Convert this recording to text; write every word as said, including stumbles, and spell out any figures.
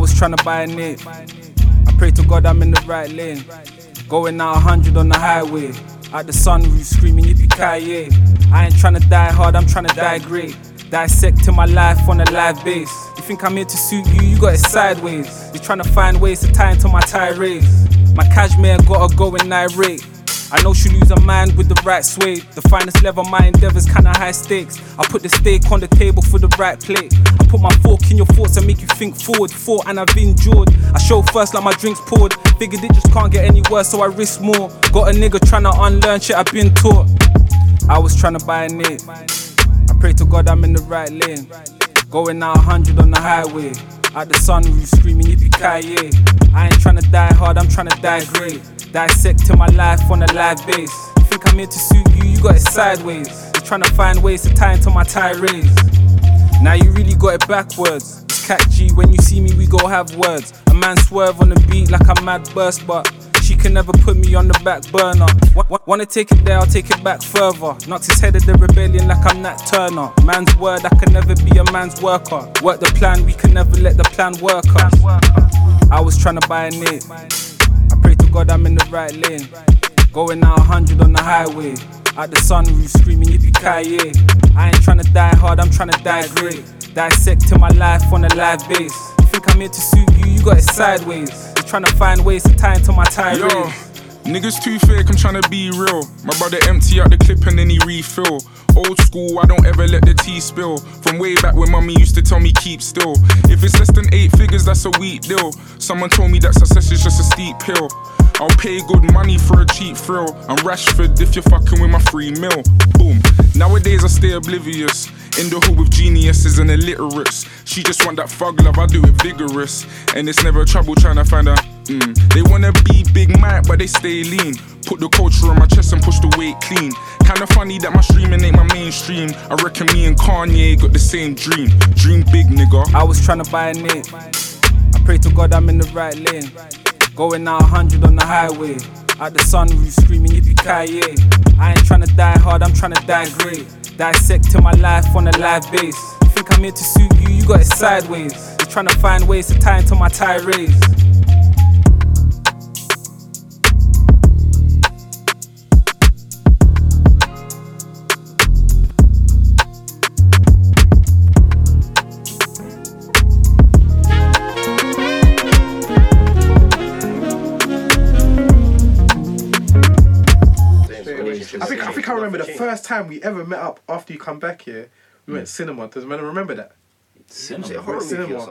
was trying to buy a nip. I pray to God I'm in the right lane. Going out a hundred on the highway. Out the sunroof screaming yippee-ki-yay. I ain't trying to die hard, I'm trying to die great. Dissecting my life on a live base. You think I'm here to suit you, you got it sideways. You're trying to find ways to tie into my tirades. My cashmere gotta go in irate. I know she lose her mind with the right sway. The finest level, my endeavors kinda high stakes. I put the steak on the table for the right plate. I put my fork in your thoughts and make you think forward. Fought and I've endured. I show first like my drinks poured. Figured it just can't get any worse, so I risk more. Got a nigga tryna unlearn shit I've been taught. I was tryna buy a nip. I pray to God I'm in the right lane. Going out a hundred on the highway. Out the sunroof screaming yippee-ki-yay. I ain't tryna die hard, I'm tryna die great. Dissecting my life on a live base. You think I'm here to suit you, you got it sideways. You're trying to find ways to tie into my tirades. Now you really got it backwards. It's catchy, when you see me we go have words. A man swerve on the beat like a mad burst, but she can never put me on the back burner. W- wanna take it there, I'll take it back further. Knocks his head at the rebellion like I'm Nat Turner. Man's word, I can never be a man's worker. Work the plan, we can never let the plan work us. I was trying to buy a nip. Pray to God I'm in the right lane. Going out a hundred on the highway. Out the sunroof screaming yippee-ki-yay. I ain't tryna die hard, I'm tryna die great. Dissecting my life on a live base. You think I'm here to suit you, you got it sideways. You're tryna find ways to tie into my tirades. Yo, niggas too fake, I'm tryna be real. My brother empty out the clip and then he refill. Old school, I don't ever let the tea spill. From way back when mummy used to tell me keep still. If it's less than eight figures, that's a weak deal. Someone told me that success is just a steep hill. I'll pay good money for a cheap thrill. I'm Rashford if you're fucking with my free meal. Boom. Nowadays I stay oblivious. In the hood with geniuses and illiterates. She just want that thug love, I do it vigorous. And it's never trouble trying to find her. Mm. They wanna be Big Mike but they stay lean. Put the culture on my chest and push the weight clean. Kinda funny that my streaming ain't my mainstream. I reckon me and Kanye got the same dream. Dream big, nigga. I was tryna buy a nip. I pray to God I'm in the right lane. Going out a hundred on the highway. Out the sunroof screaming yippee-ki-yay. I ain't tryna die hard, I'm tryna die great. Dissecting my life on a live base. You think I'm here to suit you, you got it sideways. You're tryna find ways to tie into my tirades. I think I think I remember the first time we ever met up after you come back here. We went cinema. Does anyone remember that? Cinema. We went cinema.